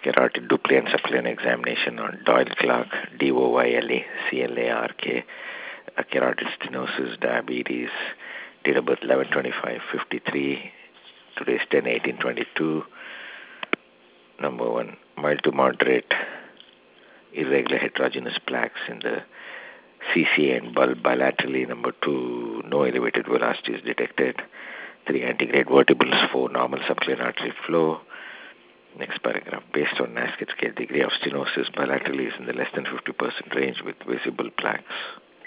carotid Doppler and subclinical examination on Doyle Clark, DOYLE-CLARK, carotid stenosis, diabetes, date of birth 11/25/53, today's 10/18/22. Number 1, mild to moderate irregular heterogeneous plaques in the CCA and bulb bilaterally. Number 2, no elevated velocity is detected. 3, antegrade vertebrals. 4, normal subclinical artery flow. Next paragraph. Based on Nasket scale, degree of stenosis bilaterally is in the less than 50% range with visible plaques.